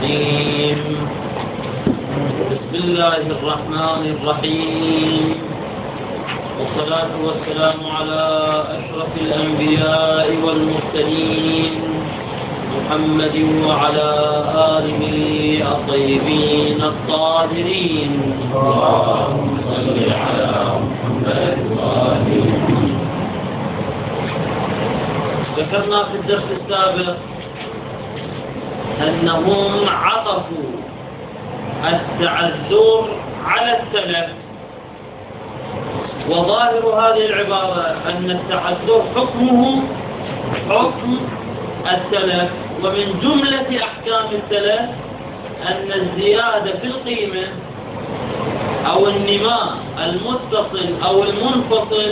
الرجيم. بسم الله الرحمن الرحيم، والصلاة والسلام على أشرف الأنبياء والمرسلين محمد وعلى آله الطيبين الطاهرين. اللهم صل على محمد وآله محمد. ذكرنا في الدرس السابق أنهم عطفوا التعذر على السلف، وظاهر هذه العبارة أن التعذر حكمه حكم السلف، ومن جملة أحكام السلف أن الزيادة في القيمة أو النماء المتصل أو المنفصل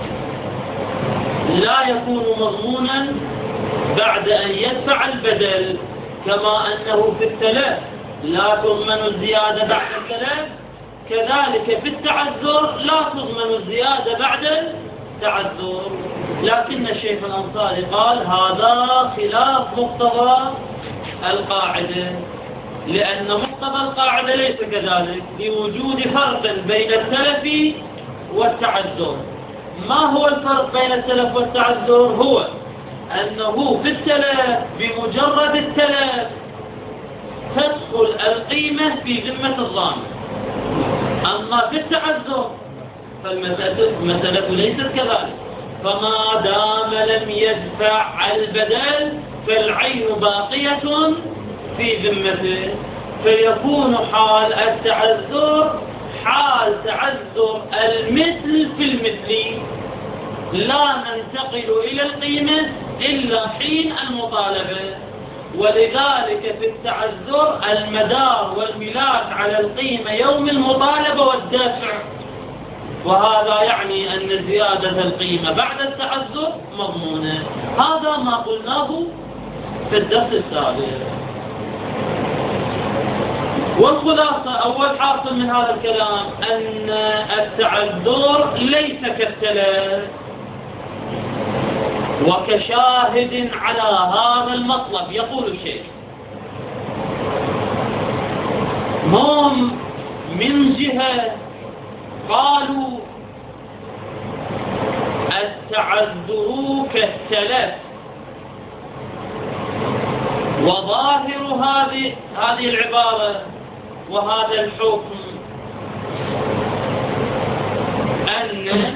لا يكون مضمونا بعد أن يدفع البدل، كما أنه في التلف لا تضمن الزيادة بعد التلف، كذلك في التعذر لا تضمن الزيادة بعد التعذر. لكن الشيخ الأنصاري قال هذا خلاف مقتضى القاعدة، لأن مقتضى القاعدة ليس كذلك، لوجود فرق بين التلف والتعذر. ما هو الفرق بين التلف والتعذر؟ هو أنه في التلف بمجرد التلف تدخل القيمة في ذمة الضامن، أما في التعذر فالمسألة ليست كذلك، فما دام لم يدفع البدل فالعين باقية في ذمته، فيكون حال التعذر حال تعذر المثل في المثل، لا ننتقل إلى القيمة إلا حين المطالبة. ولذلك في التعذر المدار والملاك على القيمة يوم المطالبة والدفع، وهذا يعني أن زيادة القيمة بعد التعذر مضمونة. هذا ما قلناه في الدرس السابق. والخلاصة أول حاصل من هذا الكلام أن التعذر ليس كالتلف، وكشاهد على هذا المطلب يقول الشيخ هم من جهة قالوا التعذر كالتلف، وظاهر هذه العبارة وهذا الحكم أن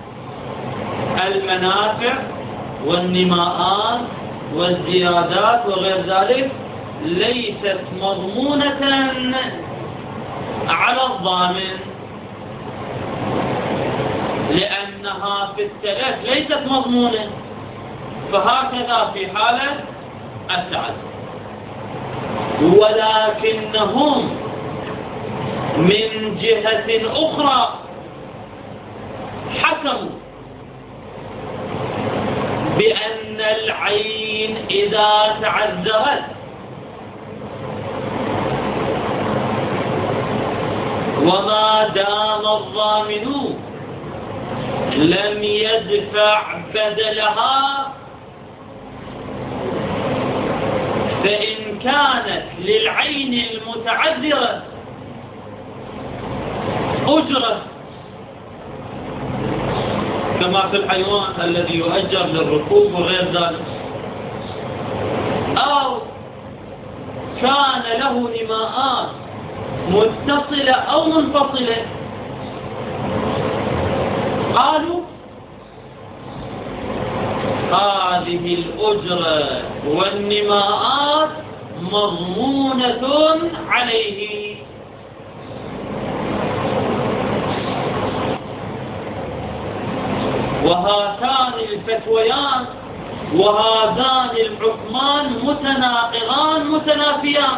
المنافع والنماءات والزيادات وغير ذلك ليست مضمونة على الضامن، لأنها في التلف ليست مضمونة، فهكذا في حالة التعذر. ولكنهم من جهة أخرى حكموا بأن العين إذا تعذرت وما دام الضامن لم يدفع بدلها، فإن كانت للعين المتعذرة أجرة كما في الحيوان الذي يؤجر للركوب وغير ذلك، أو كان له نماءات متصلة أو منفصلة، قالوا هذه الأجرة والنماءات مضمونة عليه. وهاتان الفتويان وهذان الحكمان متناقضان متنافيان.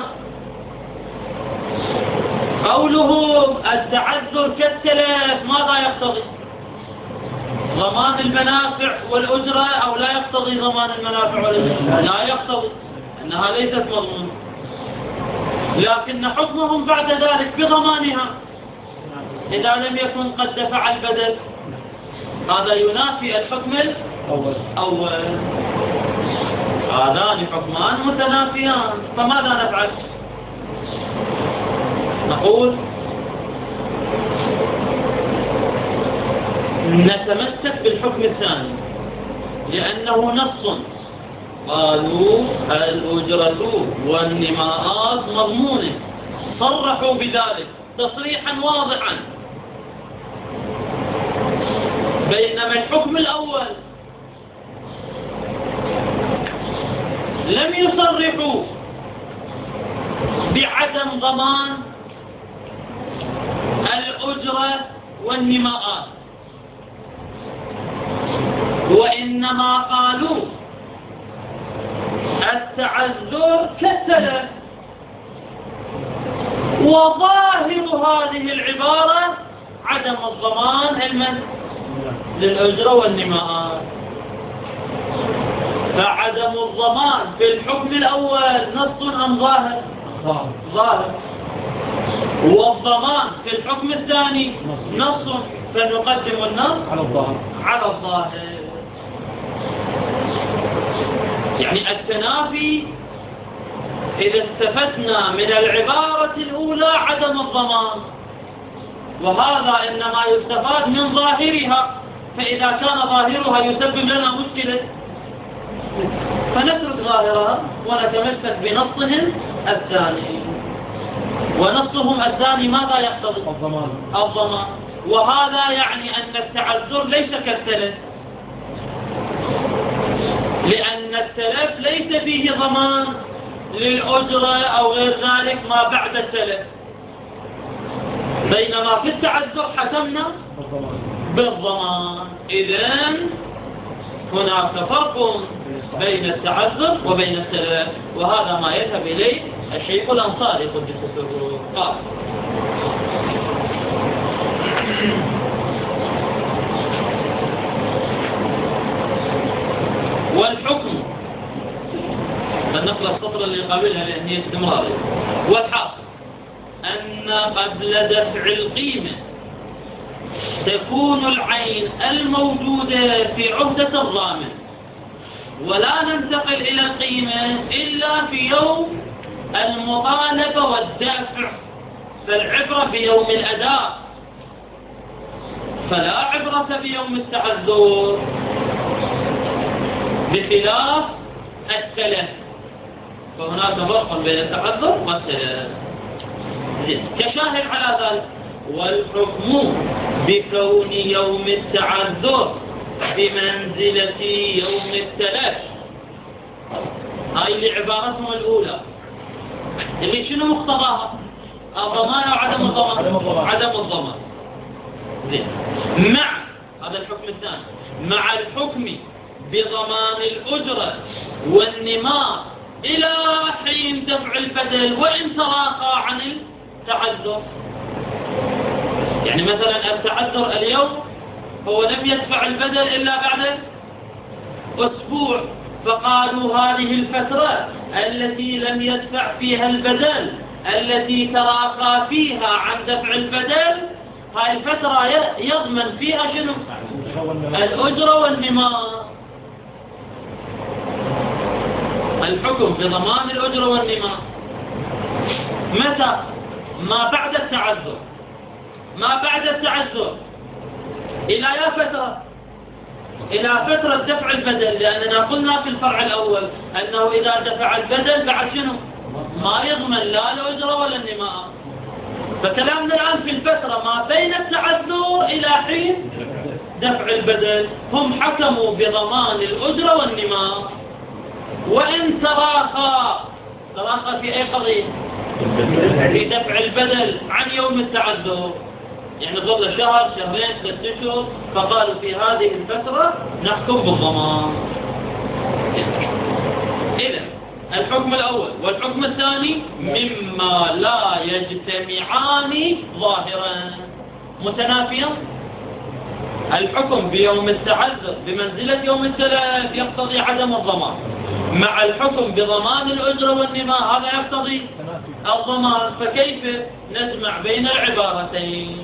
قولهم التعذر كالتلف ماذا يقتضي؟ ضمان المنافع والأجرة، أو لا يقتضي ضمان المنافع والأجرة؟ لا يقتضي، أنها ليست مضمونة، لكن حكمهم بعد ذلك بضمانها إذا لم يكن قد دفع البدل. هذا ينافي الحكم الأول. هذان حكمان متنافيان، فماذا نفعل؟ نقول نتمسك بالحكم الثاني لأنه نص، قالوا الأجرة والنماءات مضمونة، صرحوا بذلك تصريحا واضحا. بينما الحكم الأول لم يصرحوا بعدم ضمان الأجرة والنماءات، وإنما قالوا التعذر كالسلف. وظاهر هذه العبارة عدم الضمان للأجرة والنماءات، فعدم الضمان في الحكم الأول نص أم ظاهر؟ ظاهر. والضمان في الحكم الثاني نص، فنقدم النص على الظاهر. يعني التنافي إذا استفدنا من العبارة الأولى عدم الضمان، وهذا إنما يستفاد من ظاهرها، فإذا كان ظاهرها يسبب لنا مشكلة فنترك ظاهرها ونتمسك بنصهم الثاني. ونصهم الثاني ماذا يقتضي؟ الضمان. وهذا يعني أن التعذر ليس كالتلف، لأن التلف ليس فيه ضمان للأجرة أو غير ذلك ما بعد التلف، بينما في التعذر حكمنا بالضمان. إذن هناك فرق بين التعذر وبين التلف، وهذا ما يذهب إليه الشيخ الأنصاري قدس سره. قال والحكم، فنقل السطر اللي قبلها لأن هي استمرارية. والحاصل أن قبل دفع القيمة تكون العين الموجودة في عهدة الضامن، ولا ننتقل إلى القيمة إلا في يوم المطالبة والدفع، فالعبرة بيوم الأداء، فلا عبرة بيوم التعذر، بخلاف التلف، فهناك فرق بين التعذر والتلف. كشاهد على ذلك: والحكم بكون يوم التعذر بمنزلة يوم التلف. هاي اللي عبارتهم الأولى، اللي شنو مقتضاها؟ الضمان أو عدم الضمان؟ عدم الضمان. مع هذا الحكم الثاني، مع الحكم بضمان الأجرة والنماء إلى حين دفع البدل وإن تراخى عن التعذر. يعني مثلا التعذر اليوم هو لم يدفع البدل إلا بعد أسبوع، فقالوا هذه الفترة التي لم يدفع فيها البدل التي تراخى فيها عن دفع البدل، هاي الفترة يضمن فيها شنو؟ الأجرة والنماء. الحكم بضمان الأجرة والنماء متى؟ ما بعد التعذر. ما بعد التعذر إلى يا فترة؟ إلى فترة دفع البدل، لأننا قلنا في الفرع الأول أنه إذا دفع البدل بعد شنو؟ ما يضمن لا الأجرة ولا النماء. فكلامنا الآن في الفترة ما بين التعذر إلى حين دفع البدل. هم حكموا بضمان الأجرة والنماء وإن تراخى في أي قضية؟ في دفع البدل عن يوم التعذر، يعني ظل شهر شهرين 3 أشهر، فقالوا في هذه الفترة نحكم بالضمان. إذن الحكم الأول والحكم الثاني مما لا يجتمعان ظاهرا، متنافيا. الحكم بيوم التعذر بمنزلة يوم التلف يقتضي عدم الضمان، مع الحكم بضمان الأجرة والنماء هذا يقتضي الضمان. فكيف نجمع بين العبارتين؟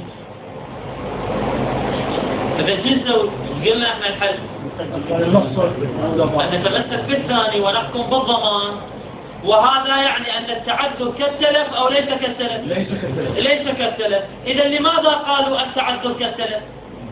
إذا نسوي قلنا احنا الحل نتمسك بالثاني ونحكم بالضمان، وهذا يعني أن التعذر كالتلف أو ليس كالتلف؟ ليس كالتلف. إذا لماذا قالوا التعذر كالتلف؟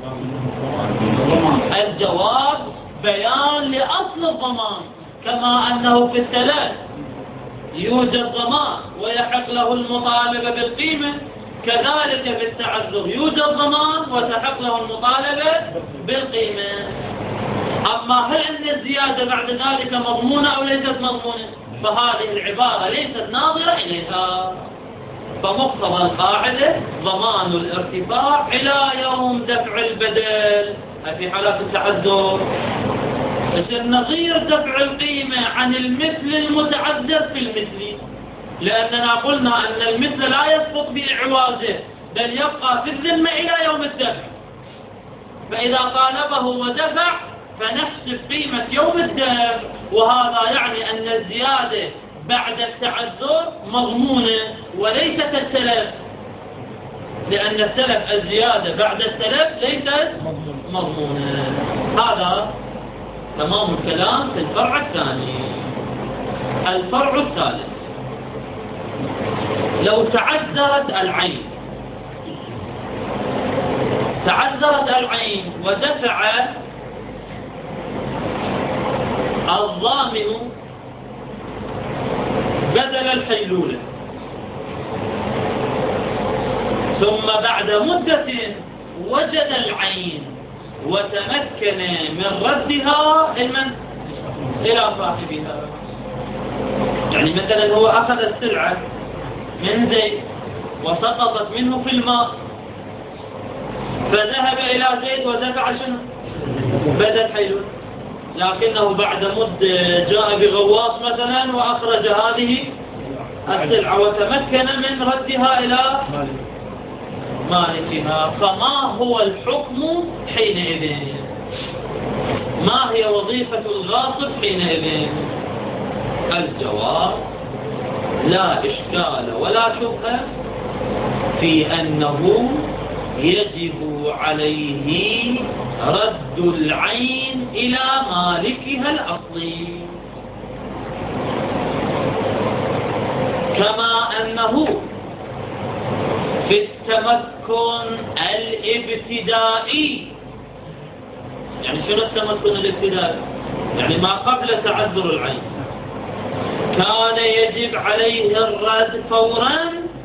الجواب بيان لأصل الضمان، كما أنه في التلف يوجد ضمان ويحق له المطالبة بالقيمة، كذلك في التعذر يوجد ضمان وتحق له المطالبة بالقيمة. أما هل أن الزيادة بعد ذلك مضمونة أو ليست مضمونة؟ فهذه العبارة ليست ناظرة إليها. فمقتضى القاعدة ضمان الارتفاع إلى يوم دفع البدل في حالات التعذر. نظير دفع القيمة عن المثل المتعذر في المثل، لأننا قلنا أن المثل لا يسقط بإعوازه بل يبقى في الذمة إلى يوم الدفع. فإذا طالبه ودفع فنحسب قيمة يوم الدفع، وهذا يعني أن الزيادة بعد التعذر مضمونة وليست التلف، لأن التلف الزيادة بعد التلف ليست مضمونة. هذا تمام الكلام في الفرع الثاني. الفرع الثالث: لو تعذرت العين، ودفع الضامن بدل الحيلولة، ثم بعد مدة وجد العين وتمكن من ردها إلى صاحبها. يعني مثلا هو أخذ السلعة من زيد وسقطت منه في الماء، فذهب إلى زيد ودفع شنو؟ بدل حيلولة، لكنه بعد مدة جاء بغواص مثلا وأخرج هذه السلعة وتمكن من ردها إلى مالكها. فما هو الحكم حينئذ؟ ما هي وظيفة الغاصب حينئذ؟ الجواب: لا إشكال ولا شبهة في أنه يجب عليه رد العين إلى مالكها الأصلي، كما أنه في التمكن الابتدائي. يعني شنو التمكن الابتدائي؟ يعني ما قبل تعذر العين كان يجب عليه الرد فورا،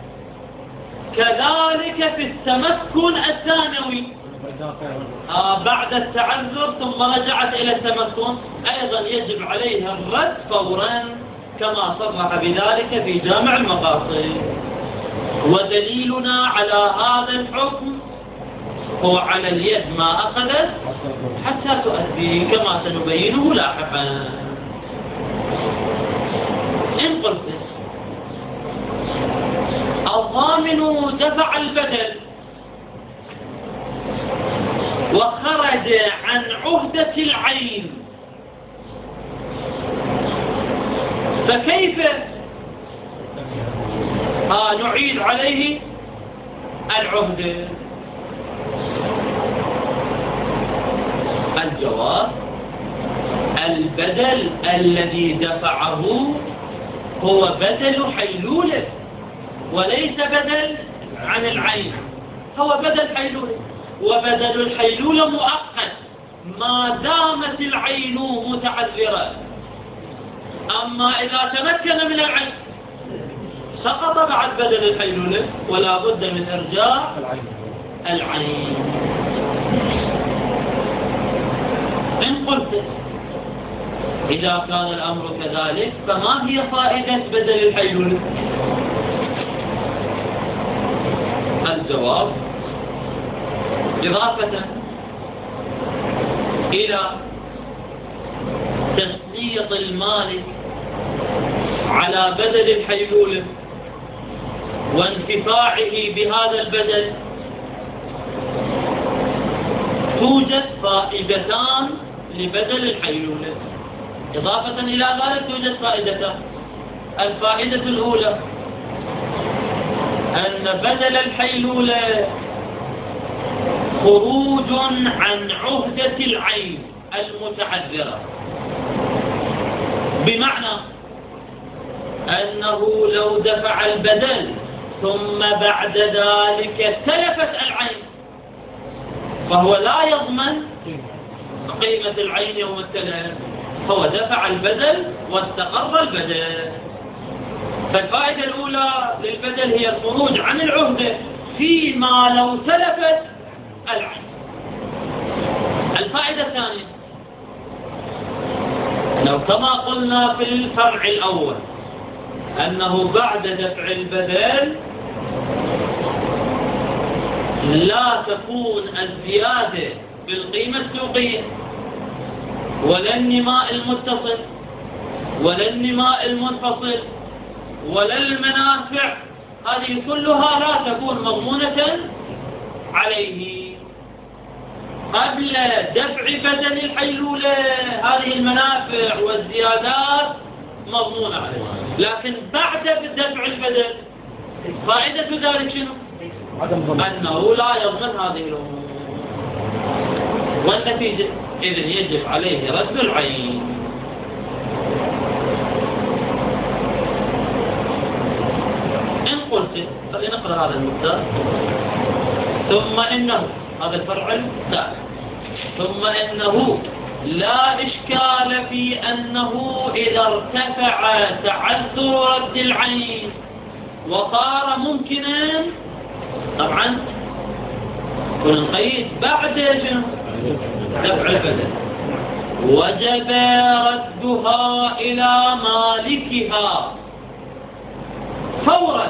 كذلك في التمكن الثانوي بعد التعذر ثم رجعت إلى التمكن أيضا يجب عليه الرد فورا، كما صرح بذلك في جامع المقاصد. ودليلنا على هذا الحكم هو على اليد ما أخذت حتى تؤدي، كما سنبينه لاحقا. إن قلت الضامن دفع البدل وخرج عن عهدة العين، فكيف نعيد عليه العهدة؟ الجواب: البدل الذي دفعه هو بدل حيلولة وليس بدل عن العين، هو بدل حيلولة، وبدل الحيلولة مؤقت ما دامت العين متعذرة. أما إذا تمكن من العين سقط بعد بدل الحيلولة ولا بد من إرجاع العين. إن قلت إذا كان الأمر كذلك فما هي فائدة بدل الحيلولة؟ الجواب: إضافة إلى تسليط المالك على بدل الحيلولة وانتفاعه بهذا البدل، توجد فائدتان لبدل الحيلولة. إضافة إلى ذلك توجد فائدتان. الفائدة الأولى أن بدل الحيلولة خروج عن عهدة العين المتعذرة، بمعنى أنه لو دفع البدل ثم بعد ذلك تلفت العين فهو لا يضمن قيمة العين يوم التلف، هو دفع البدل واستقر البدل. فالفائدة الأولى للبدل هي الخروج عن العهدة فيما لو تلفت العين. الفائدة الثانية، لو كما قلنا في الفرع الأول أنه بعد دفع البدل لا تكون الزيادة بالقيمة السوقية ولا النماء المتصل ولا النماء المنفصل ولا المنافع، هذه كلها لا تكون مضمونة عليه. قبل دفع بدل الحيلولة هذه المنافع والزيادات مضمونة عليه، لكن بعد دفع البدل فائدة ذلك شنو؟ أنه لا يضمن هذه الأمور، والنتيجة إذن يجب عليه رد العين. إن قلت خلينا نقرأ هذا المثال. ثم إنه، هذا الفرع الثالث، ثم إنه لا إشكال في أنه إذا ارتفع تعذر رد العين وصار ممكنا، طبعا ونقيد بعد دفع البدل، وجب ردها إلى مالكها فورا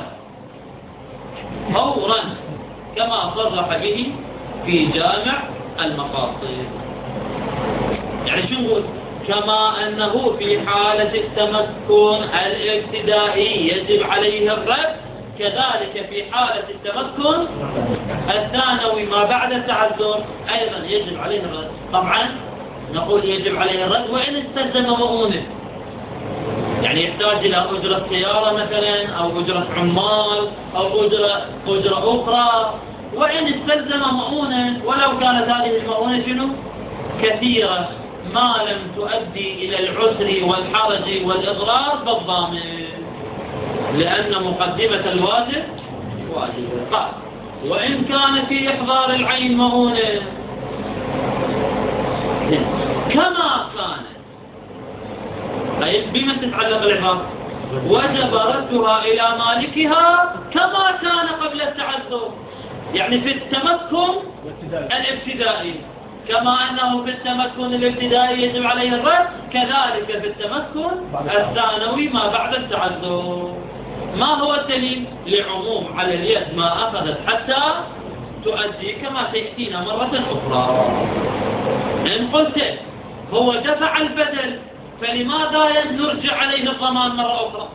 كما صرح به في جامع المقاصد. يعني شو نقول؟ كما أنه في حالة التمكن الابتدائي يجب عليه الرد، كذلك في حالة التمكن الثانوي ما بعد التعذر أيضا يجب عليه الرد. طبعا نقول يجب عليه الرد وإن استلزم مؤونة، يعني يحتاج إلى أجرة سيارة مثلا أو أجرة عمال أو أجرة أخرى، وإن استلزم مؤونة ولو كانت هذه المؤونة شنو؟ كثيرة ما لم تؤدي إلى العسر والحرج والإضرار بالضامن، لأن مقدمة الواجب واجبة. قال وإن كان في إحضار العين مؤونة كما كان، أي بمن تتعلق العبارة؟ وجب ردها إلى مالكها كما كان قبل التعذر، يعني في التمكن الابتدائي كما أنه في التمكن الابتدائي يجب عليه الرد، كذلك في التمكن الثانوي ما بعد التعذر. ما هو الدليل؟ لعموم على اليد ما أخذت حتى تؤدي، كما سيأتينا مرة أخرى. إن قلت هو دفع البدل فلماذا نرجع عليه الضمان مرة أخرى؟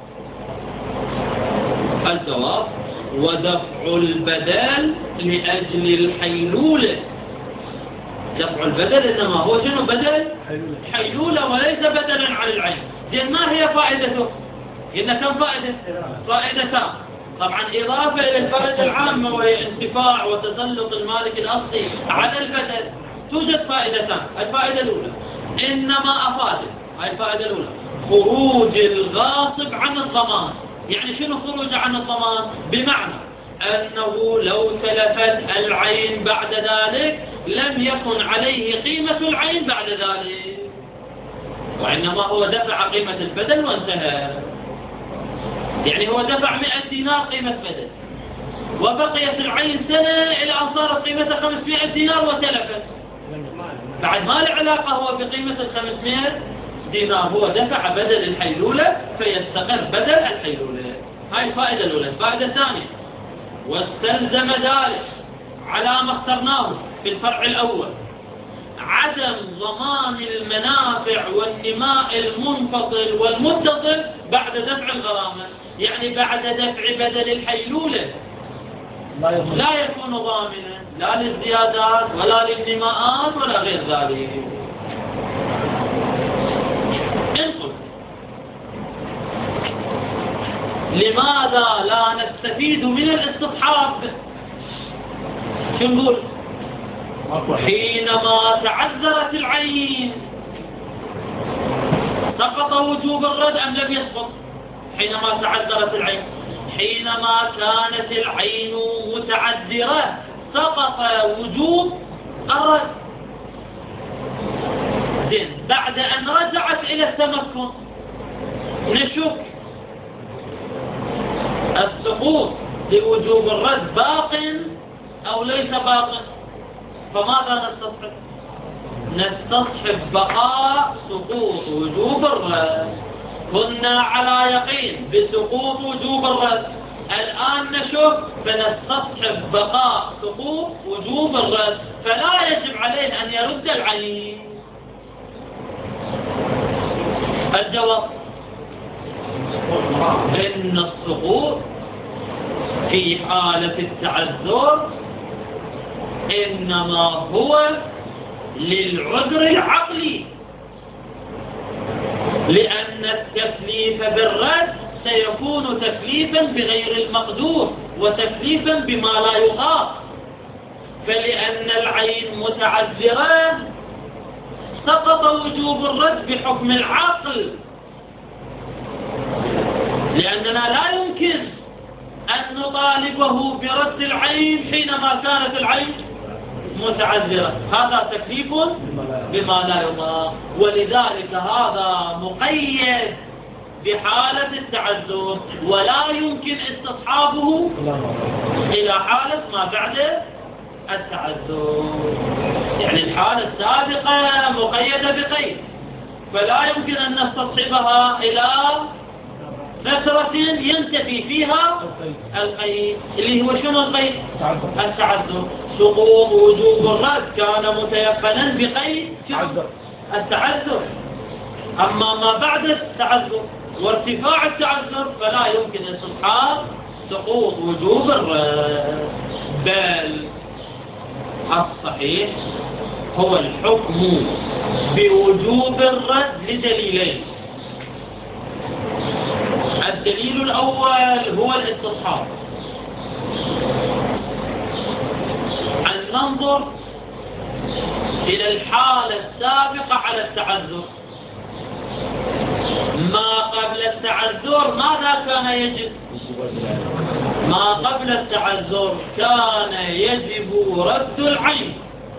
الجواب ودفع البدل لأجل الحيلولة. دفع البدل إنما هو شنو؟ بدل حيلولة وليس بدلا عن العين. زين ما هي فائدته؟ قلنا كم فائدة؟ فائدتان. طبعا إضافة إلى الفائدة العامة وهي انتفاع وتسلط المالك الأصلي على البدل، توجد فائدتان. الفائدة الأولى إنما أفادت، هاي الفائدة الأولى، خروج الغاصب عن الضمان. يعني شنو خروج عن الضمان؟ بمعنى أنه لو تلفت العين بعد ذلك لم يكن عليه قيمة العين بعد ذلك، وإنما هو دفع قيمة البدل وانتهى. يعني هو دفع 100 دينار قيمة بدل وبقيت العين سنة إلى أن صارت قيمتها 500 دينار وتلفت، بعد ما له علاقة هو بقيمة 500 دينار، هو دفع بدل الحيلولة فيستقر بدل الحيلولة. هاي الفائدة الأولى. الفائدة الثانية، واستلزم ذلك على ما اخترناه في الفرع الأول عدم ضمان المنافع والنماء المنفصل والمتصل بعد دفع الغرامة. يعني بعد دفع بدل الحيلولة لا يكون ضامنا لا للزيادات ولا للنماءات ولا غير ذلك. انقل لماذا لا نستفيد من الاستصحاب؟ شو نقول؟ حينما تعذرت العين سقط وجوب الرد أم لم يسقط؟ حينما تعذرت العين؟ حينما كانت العين متعذرة سقط وجوب الرد. زين، بعد أن رجعت إلى التمكن نشك السقوط لوجوب الرد باق أو ليس باق، فماذا نستصحب؟ نستصحب بقاء سقوط وجوب الرد. كنا على يقين بسقوط وجوب الرد، الآن نشك فنستصحب بقاء سقوط وجوب الرد، فلا يجب عليه أن يرد العين. الجواب إن السقوط في حالة التعذر إنما هو للعذر العقلي، لأن التكليف بالرد سيكون تكليفا بغير المقدور وتكليفا بما لا يطاق. فلأن العين متعذرة سقط وجوب الرد بحكم العقل، لأننا لا يمكن أن نطالبه برد العين حينما كانت العين متعذرة، هذا تكليف بما لا يطاق. ولذلك هذا مقيد بحالة التعذر، ولا يمكن استصحابه إلى حالة ما بعد التعذر. يعني الحالة السابقة مقيدة بقيد، فلا يمكن أن نستصحبها إلى فترة ينتفي فيها القيد، اللي هو شنو القيد؟ التعذر. سقوط وجوب الرد كان متيقنا بقيد التعذر، أما ما بعد التعذر وارتفاع التعذر فلا يمكن استصحاب سقوط وجوب الرد، بل الصحيح هو الحكم بوجوب الرد لدليلين. الدليل الأول هو الاستصحاب. أن ننظر إلى الحالة السابقة على التعذر. ما قبل التعذر ماذا كان يجب؟ ما قبل التعذر كان يجب رد العين.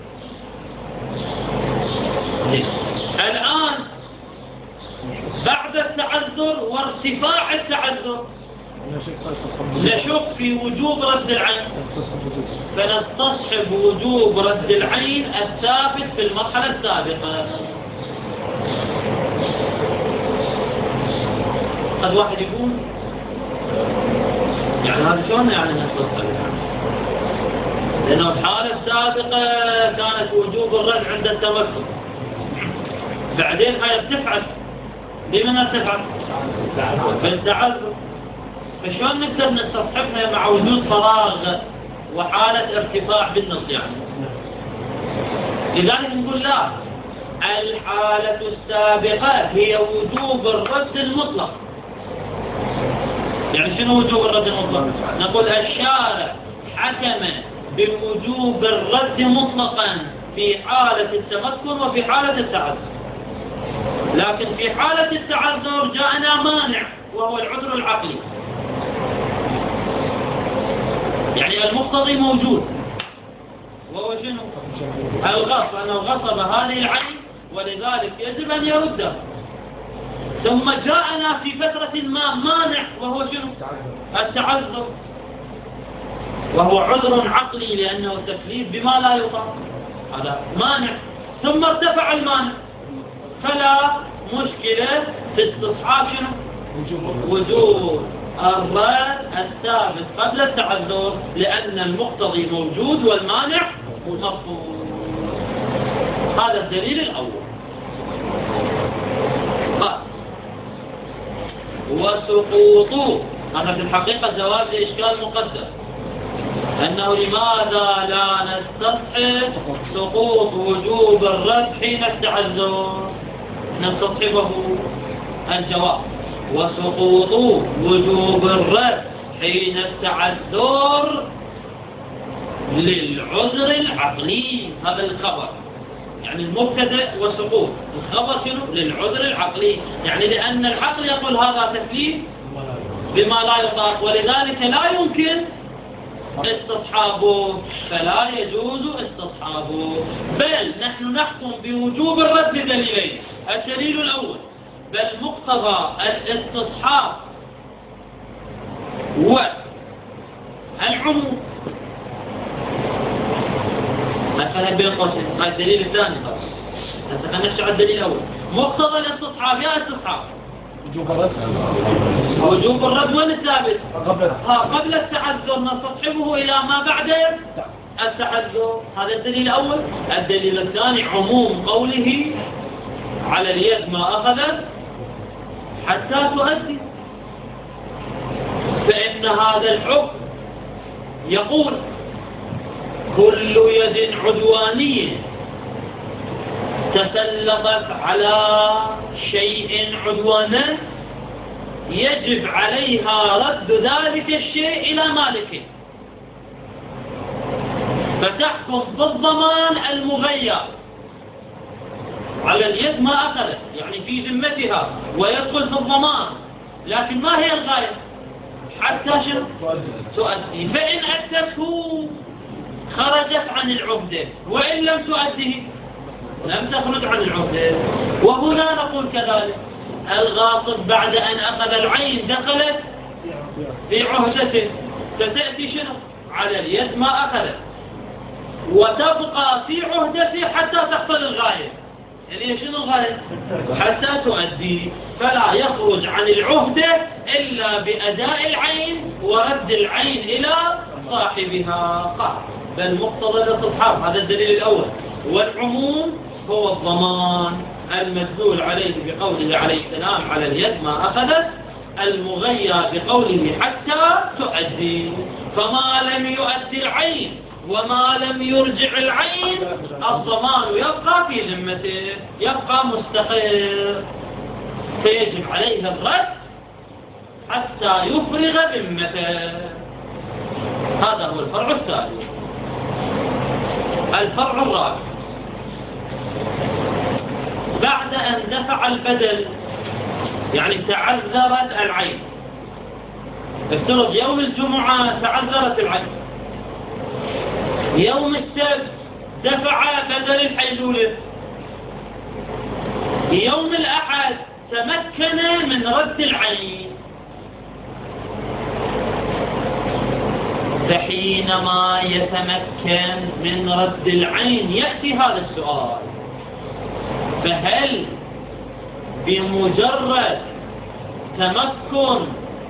الآن بعد التعذر وارتفاع التعذر نشك في وجوب رد العين، فنستصحب وجوب رد العين الثابت في المرحلة السابقة. قد واحد يقول يعني هذا شلون يعني نستصحب؟ لأنه الحالة السابقة كانت وجوب الرد عند التمكن، بعدين هي ارتفعت. بمن ارتفعت؟ بالتعذر. فشلون نقدر نستصحبها مع وجود فراغ وحالة ارتفاع بالنص يعني؟ لذلك نقول لا، الحالة السابقة هي وجوب الرد المطلق. يعني شنو وجوب الرد المطلق؟ نقول الشارع حكم بوجوب الرد مطلقا في حالة التمكن وفي حالة التعذر، لكن في حالة التعذر جاءنا مانع وهو العذر العقلي. يعني المقتضي موجود وهو شنو؟ الغصب، أنه غصب هذه العين ولذلك يجب أن يردها. ثم جاءنا في فترة ما مانع وهو شنو؟ التعذر، وهو عذر عقلي لأنه تكليف بما لا يطاق، هذا مانع. ثم ارتفع المانع، فلا مشكلة في استصحاب شنو؟ وجوب الرد الثابت قبل التعذر، لأن المقتضي موجود والمانع مفقود. هذا الدليل الأول. وسقوط، هذا في الحقيقة جواب لإشكال مقدر، أنه لماذا لا نستصحب سقوط وجوب الرد حين التعذر؟ نستصحبه. الجواب: وسقوط وجوب الرد حين التعذر للعذر العقلي. هذا الخبر، يعني المبتدأ وسقوط. الخبر شنو؟ للعذر العقلي، يعني لأن العقل يقول هذا تكليف بما لا يطاق، ولذلك لا يمكن استصحابه، فلا يجوز استصحابه. بل نحن نحكم بوجوب الرد بدليلين. الدليل الأول: بل مقتضى الاستصحاب والعموم. مثلا بين قوسين هذا الدليل الثاني. خلاص هسه نحكي على الدليل الأول. مقتضى الاستصحاب يا استصحاب وجوب الرد وين الثابت؟ قبل التعذر نستصحبه إلى ما بعد التعذر. هذا الدليل الأول. الدليل الثاني: عموم قوله على اليد ما أخذت حتى تؤدي. فإن هذا الحكم يقول: كل يد عدوانية تسلطت على شيء عدوانا يجب عليها رد ذلك الشيء إلى مالكه، فتحكم بالضمان المغير على اليد ما أخذت، يعني في ذمتها ويدخل في الضمان. لكن ما هي الغاية؟ حتى شنو؟ تؤدي. فإن أدته خرجت عن العهدة، وإن لم تؤده لم تخرج عن العهدة. وهنا نقول كذلك: الغاصب بعد أن أخذ العين دخلت في عهدته، فتأتي شنو؟ على اليد ما أخذت، وتبقى في عهدته حتى تحصل الغاية. يعني شنو الغاية؟ حتى تؤدي. فلا يخرج عن العهدة إلا بأداء العين ورد العين إلى صاحبها. قال: بل مقتضى الاستصحاب. هذا الدليل الأول. والعموم هو الضمان المدلول عليه بقوله عليه السلام: على اليد ما أخذت، المغير بقوله حتى تؤدي. فما لم يؤدي العين وما لم يرجع العين الضمان يبقى في ذمته، يبقى مستقر، فيجب عليه الرد حتى يفرغ ذمته. هذا هو الفرع الثالث. الفرع الرابع: بعد أن دفع البدل، يعني تعذرت العين. افترض يوم الجمعة تعذرت العين، يوم السبت دفع بدل الحيلولة، يوم الأحد تمكن من رد العين. فحينما يتمكن من رد العين يأتي هذا السؤال: فهل بمجرد تمكن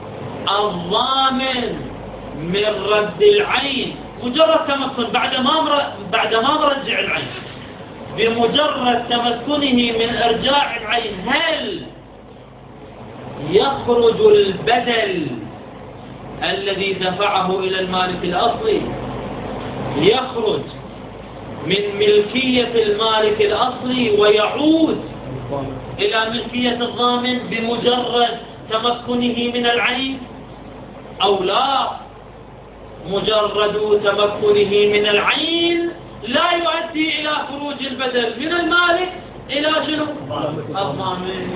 الضامن من رد العين، مجرد تمكن بعد ما مرجع العين، بمجرد تمكنه من إرجاع العين، هل يخرج البدل الذي دفعه إلى المالك الأصلي، يخرج من ملكية المالك الأصلي ويعود إلى ملكية الضامن بمجرد تمكنه من العين، أو لا؟ مجرد تمكنه من العين لا يؤدي إلى خروج البدل من المالك إلى شنو؟ الضامن.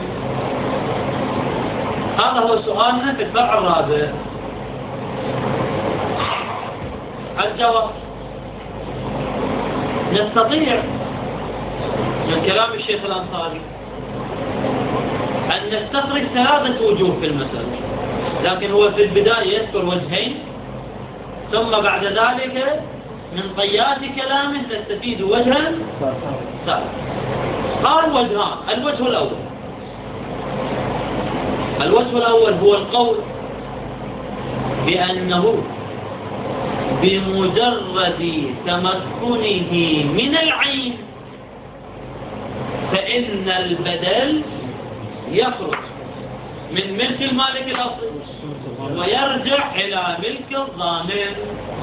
هذا هو سؤالنا في الفرع الرابع. الجواب: نستطيع من كلام الشيخ الأنصاري أن نستخرج 3 وجوه في المسألة، لكن هو في البداية يذكر وجهين، ثم بعد ذلك من طيات كلامه نستفيد وجها ثالث. قال وجهان. الوجه الأول هو القول بأنه بمجرد تمكنه من العين فإن البدل يخرج من ملك المالك الأصلي ويرجع إلى ملك الضامن،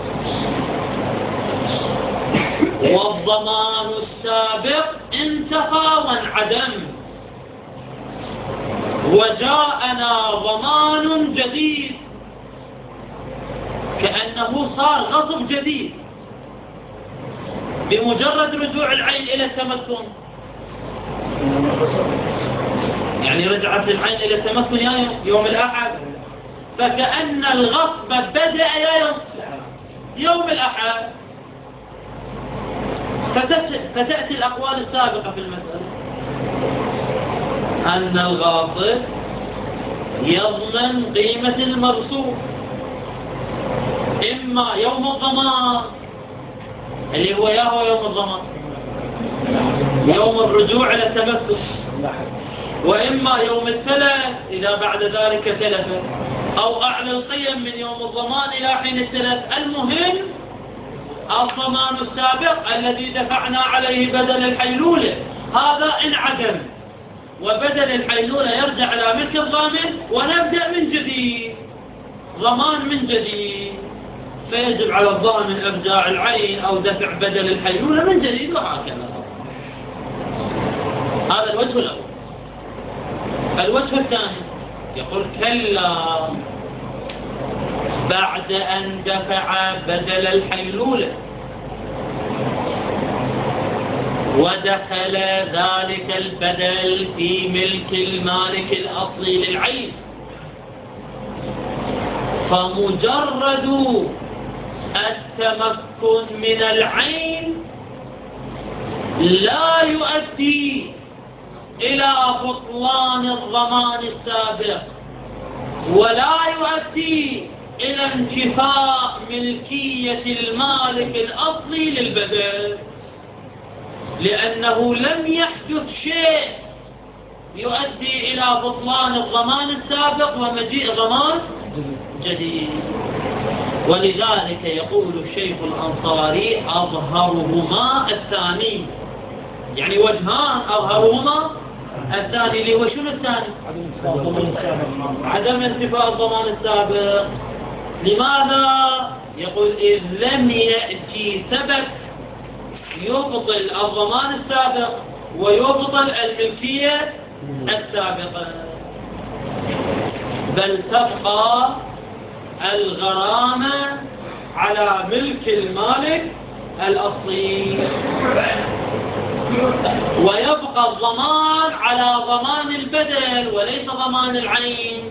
والضمان السابق انتهى وانعدم، وجاءنا ضمان جديد، كأنه صار غصب جديد بمجرد رجوع العين إلى التمكن. يعني رجعت العين إلى التمكن يوم الأحد، فكأن الغصب بدأ يوم الأحد. فتأتي الأقوال السابقة في المسألة أن الغاصب يضمن قيمة المغصوب إما يوم الضمان اللي هو يوم الضمان، يوم الرجوع إلى التمسك، وإما يوم التلف إذا بعد ذلك تلف، أو أعلى القيم من يوم الضمان إلى حين التلف. المهم الضمان السابق الذي دفعنا عليه بدل الحيلولة هذا انعدم، وبدل الحيلولة يرجع إلى ملك الضامن ونبدأ من جديد، ضمان من جديد. فيجب على الضامن إرجاع العين أو دفع بدل الحيلولة من جديد وهكذا. هذا الوجه الأول. الوجه الثاني يقول كلا بعد أن دفع بدل الحيلولة ودخل ذلك البدل في ملك المالك الأصلي للعين، فمجرد التمكن من العين لا يؤدي إلى بطلان الضمان السابق، ولا يؤدي إلى انتفاء ملكية المالك الأصلي للبدل، لأنه لم يحدث شيء يؤدي إلى بطلان الضمان السابق ومجيء ضمان جديد. ولذلك يقول الشيخ الأنصاري أظهرهما الثاني، يعني وجهان أظهرهما الثاني اللي هو شنو الثاني؟ عدم انتفاء الضمان السابق. لماذا؟ يقول إذ لم يأتي سبب يبطل الضمان السابق ويبطل الملكية السابقة، بل تبقى الغرامة على ملك المالك الأصلي، ويبقى الضمان على ضمان البدل وليس ضمان العين،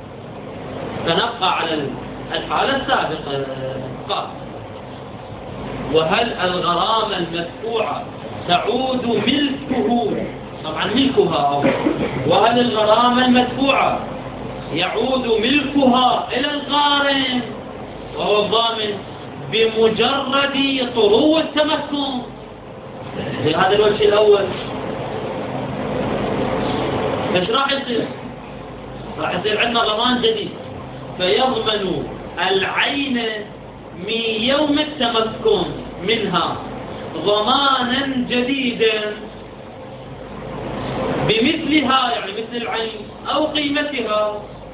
فنبقى على الحالة السابقة. وهل الغرامة المدفوعة تعود ملكه؟ طبعا ملكها. وهل الغرامة المدفوعة يعود ملكها إلى الغارم وهو الضامن بمجرد طلوع التمكن؟ هذا الوجه الأول. ايش راح يصير؟ راح يصير عندنا ضمان جديد، فيضمن العين من يوم التمكن منها ضمانا جديدا بمثلها، يعني مثل العين أو قيمتها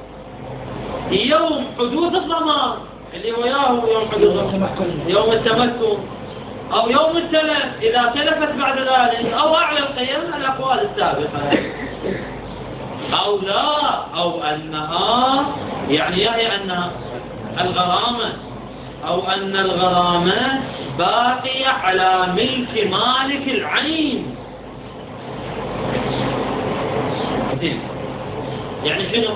يوم حدوث الضمان اللي هو يوم حدوث يوم التمكن، أو يوم التلف إذا تلفت بعد ذلك، أو أعلى القيم الأقوال السابقة، أو لا، أو أنها يعني أنها الغرامة، أو أن الغرامة باقية على ملك مالك العين. يعني شنو؟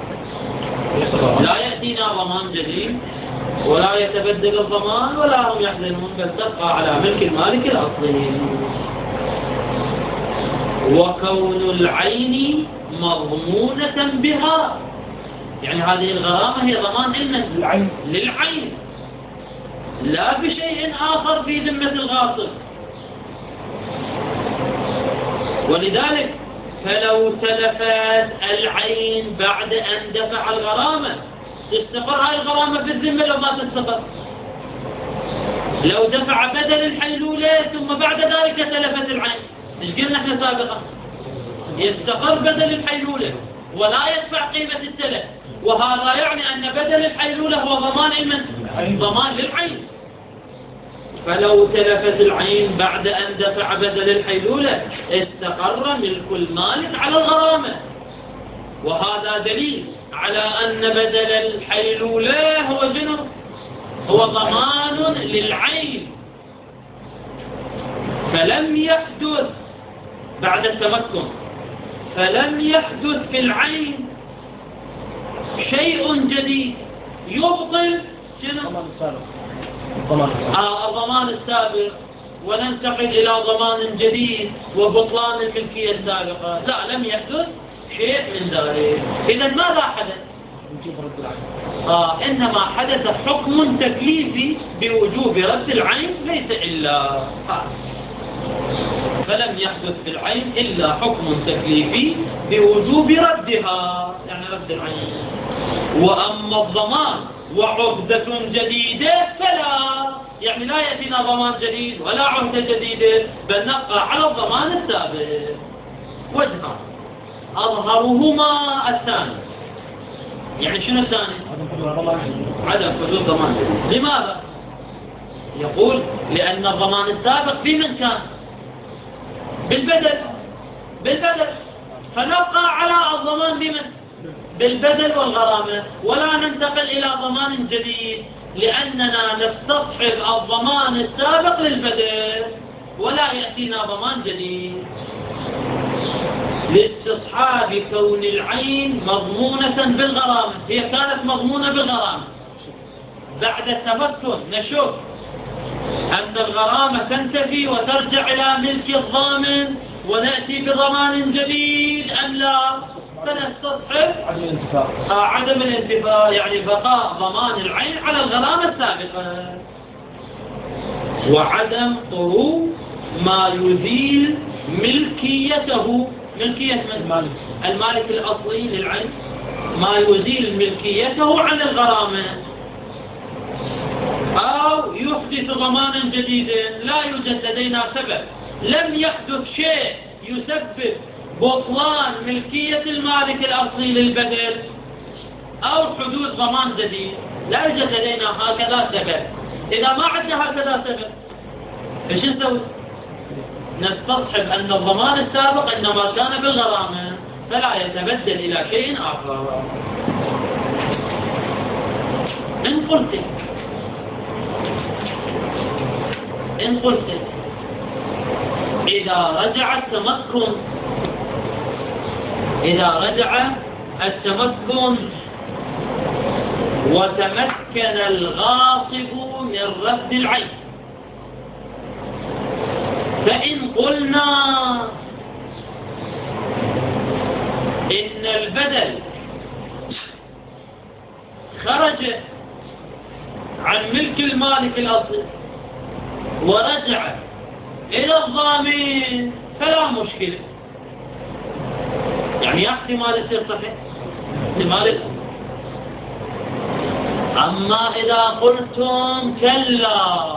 لا يأتينا ضمان جديد ولا يتبدل الضمان ولا هم يحزنون، بل تبقى على ملك المالك الأصلي. وكون العين مضمونة بها، يعني هذه الغرامة هي ضمان للعين لا بشيء آخر في ذمة الغاصب. ولذلك فلو تلفت العين بعد أن دفع الغرامة تستقر هاي الغرامة في الذمة لو ما تستقر. لو دفع بدل الحيلولة ثم بعد ذلك تلفت العين، ايش قلنا احنا سابقا؟ يستقر بدل الحيلولة ولا يدفع قيمة التلف، وهذا يعني أن بدل الحيلولة هو ضمان ضمان للعين. فلو تلفت العين بعد أن دفع بدل الحيلولة استقر ملك المالك على الغرامة، وهذا دليل على أن بدل الحيلولة هو شنو؟ هو ضمان للعين. فلم يحدث بعد التمكن، فلم يحدث في العين شيء جديد يبطل شنو؟ الضمان السابق، وننتقل إلى ضمان جديد وبطلان الملكية السابقة. لا، لم يحدث شيء من ذلك. إذا ماذا حدث؟ إنما حدث حكم تكليفي بوجوب رد العين، ليس إلا فلم يحدث في العين إلا حكم تكليفي بوجوب ردها، يعني رد العين. وأما الضمان وعهدة جديدة فلا، يعني لا يأتينا ضمان جديد ولا عهدة جديدة، بل نبقى على الضمان السابق. وجهان أظهرهما الثاني. يعني شنو الثاني؟ عدم حدوث ضمان جديد. لماذا؟ يقول لأن الضمان السابق في من كان؟ بالبدل، فنبقى على الضمان بمن؟ بالبدل والغرامة، ولا ننتقل إلى ضمان جديد، لأننا نستصحب الضمان السابق للبدل ولا يأتينا ضمان جديد، لاستصحاب كون العين مضمونة بالغرامة. هي كانت مضمونة بالغرامة، بعد التمكن نشوف أن الغرامة تنتفي وترجع إلى ملك الضامن ونأتي بضمان جديد أم لا، فنستصحب عدم الانتفاع، يعني بقاء ضمان العين على الغرامة السابقة، وعدم طروء ما يزيل ملكيته، ملكية من؟ المالك الأصلي للعين، ما يزيل ملكيته عن الغرامة، أو يحدث ضمانا جديدا. لا يوجد لدينا سبب، لم يحدث شيء يسبب بطلان ملكية المالك الأصلي للبدل أو حدوث ضمان جديد، لا يوجد لدينا هكذا سبب. إذا ما عندنا هكذا سبب ايش نسوي؟ نستصحب أن الضمان السابق إنما كان بالغرامة، فلا يتبدل إلى شيء آخر. إن قلت إذا رجع التمكن وتمكن الغاصب من رد العين، فإن قلنا إن البدل خرج عن ملك المالك الأصلي ورجع إلى الضامن فلا مشكلة، يعني احتمال يصير صحيح، احتمال. أما إذا قلتم كلا،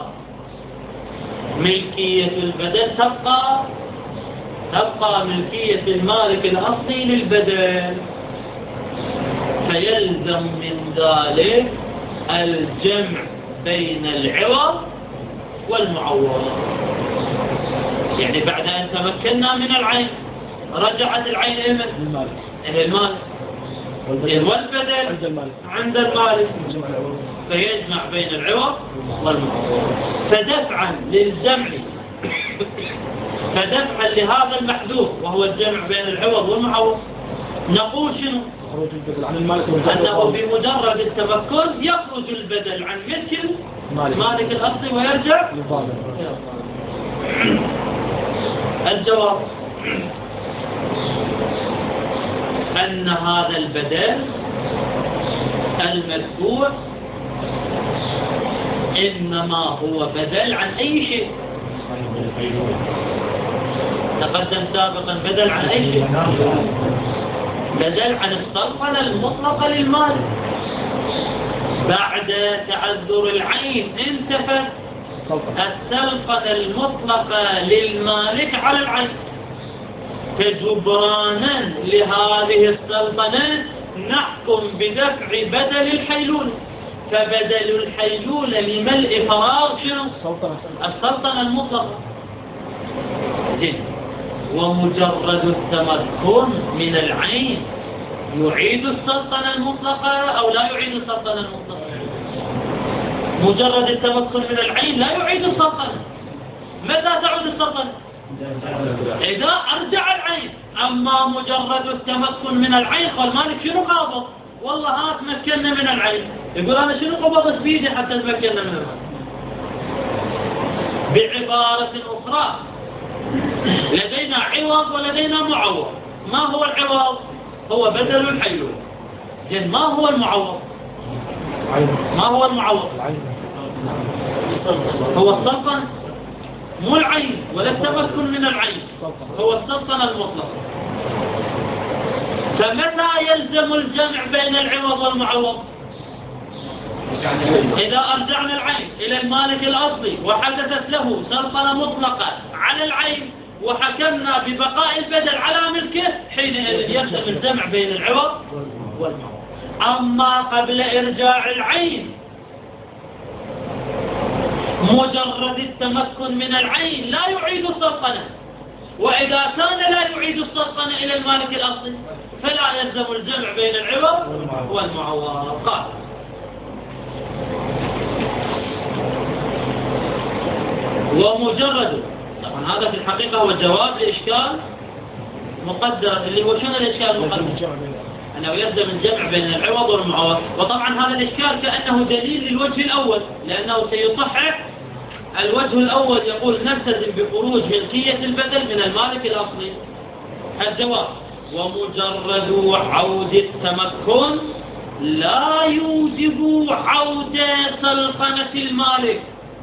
ملكية البدل تبقى ملكية المالك الأصلي للبدل، فيلزم من ذلك الجمع بين العوض والمعوض. يعني بعد أن تمكنا من العين رجعت العين إلى المالك والبدل عند المالك، فيجمع بين العوض والمعوض. فدفعا لهذا المحذوف وهو الجمع بين العوض والمعوض، نقول شنو؟ أنه بمجرد التمكن يخرج البدل عن ملك المالك الأصلي ويرجع الجواب أن هذا البدل المدفوع إنما هو بدل عن أي شيء. تقدم سابقا بدل عن أي شيء، بدل عن السلطنة المطلقة للمالك. بعد تعذر العين انتفت السلطنة المطلقة للمالك على العين، فجبرانا لهذه السلطنة نحكم بدفع بدل الحيلولة. فبدل الحيلولة لملء فراغ شنو؟ السلطنة المطلقة. ومجرد التمكن من العين يعيد السلطنة المطلقة أو لا يعيد السلطنة المطلقة؟ مجرد التمكن من العين لا يعيد السلطنة. متى تعود السلطنة؟ إذا أرجع العين. أما مجرد التمكن من العين قال مالك شنو قابض؟ والله ها تمكنا من العين، يقول أنا شنو قبضت بيدي حتى تمكنا من العين. بعبارة أخرى لدينا عوض ولدينا معوض. ما هو العوض؟ هو بدل الحيلول. ما هو المعوض؟ ما هو المعوض؟ هو السلطنة، مو العين ولا التمكن من العين، هو السلطنة المطلقة. فمتى يلزم الجمع بين العوض والمعوض؟ إذا أرجعنا العين إلى المالك الأصلي وحدثت له سلطنة مطلقة على العين وحكمنا ببقاء البدل على ملكه، حينئذ يلزم الجمع بين العوض والمعوض. أما قبل إرجاع العين مجرد التمكن من العين لا يعيد السلطنة، وإذا كان لا يعيد السلطنة إلى المالك الأصلي فلا يلزم الجمع بين العوض والمعوض. قال ومجرد، طبعا هذا في الحقيقة هو جواب لإشكال مقدر، اللي هو شنو الإشكال المقدر؟ أنه يلزم الجمع بين العوض والمعوض. وطبعا هذا الإشكال كأنه دليل للوجه الأول، لأنه سيصحح الوجه الأول يقول نلتزم بخروج ملكية البدل من المالك الأصلي. الجواب ومجرد عود التمكن لا يوجب عود سلطنة المالك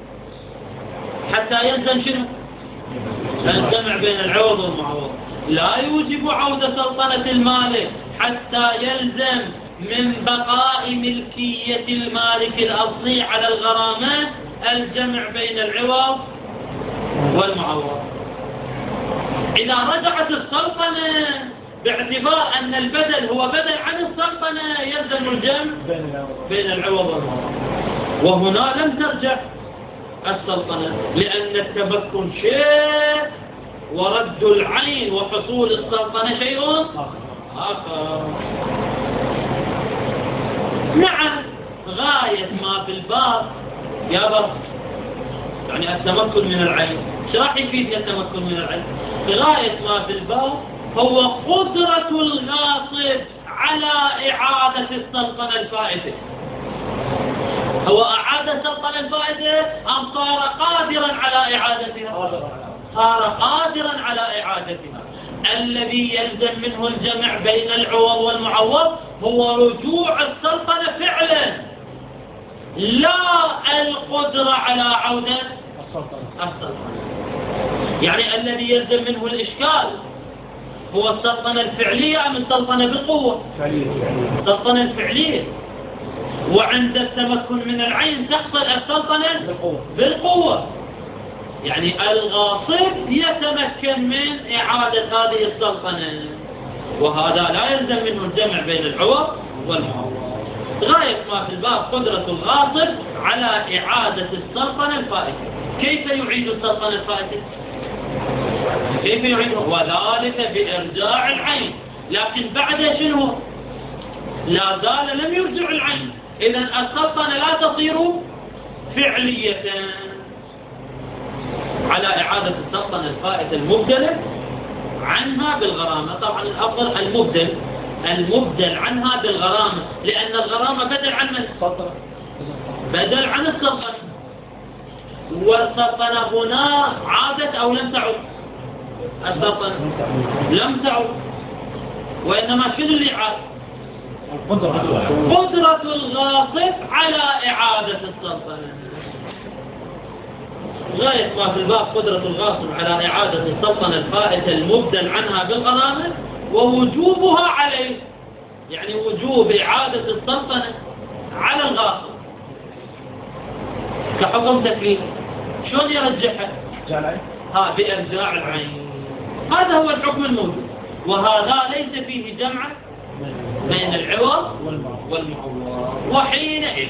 حتى يلزم شنو؟ الجمع بين العوض والمعوض. لا يوجب عود سلطنة المالك حتى يلزم من بقاء ملكية المالك الأصلي على الغرامات الجمع بين العوض والمعوض. إذا رجعت السلطنة باعتبار أن البدل هو بدل عن السلطنة يلزم الجمع بين العوض والمعوض. وهنا لم ترجع السلطنة لأن التمكن شيء ورد العين وحصول السلطنة شيء آخر. نعم غاية ما في الباب يا بر يعني التمكن من العين، ايش راح يفيد التمكن من العين؟ غاية ما في الباب هو قدرة الغاصب على إعادة السلطنة الفائتة. هو أعاد السلطنة الفائتة أم صار قادرا على إعادتها؟ صار قادرا على إعادتها. الذي يلزم منه الجمع بين العوض والمعوض هو رجوع السلطنة فعلا، لا القدرة على عودة السلطنة. يعني الذي يلزم منه الإشكال هو السلطنة الفعلية أم السلطنة بالقوة؟ السلطنة الفعلية. وعند التمكن من العين تحصل السلطنة بالقوة. يعني الغاصب يتمكن من إعادة هذه السلطنة، وهذا لا يلزم منه الجمع بين العوض والمعوض. غاية ما في الباب قدرة الغاصب على إعادة السلطنة الفائتة. كيف يعيد السلطنة الفائتة؟ كيف يعيدها؟ وذلك بإرجاع العين. لكن بعد شنو؟ لا زال لم يرجع العين، إذن السلطنة لا تصير فعلية. على إعادة السلطنة الفائتة المبدلة عنها بالغرامة. طبعا الأفضل المبدل عنها بالغرامة، لأن الغرامة بدل عن من؟ بدل عن السلطنة. والسلطنة هنا عادت أو لم تعد؟ السلطنة لم تعد، وإنما شنو اللي عاد؟ قدرة الغاصب على إعادة السلطنة. غاية ما في الباب قدرة الغاصب على إعادة السلطنة الفائتة المبدل عنها بالغرامة ووجوبها عليه، يعني وجوب إعادة السلطنة على الغاصب كحكم تكليف. شلون يرجحها؟ بإرجاع العين. هذا هو الحكم الموجود، وهذا ليس فيه جمع بين العوض والمعوض. وحينئذ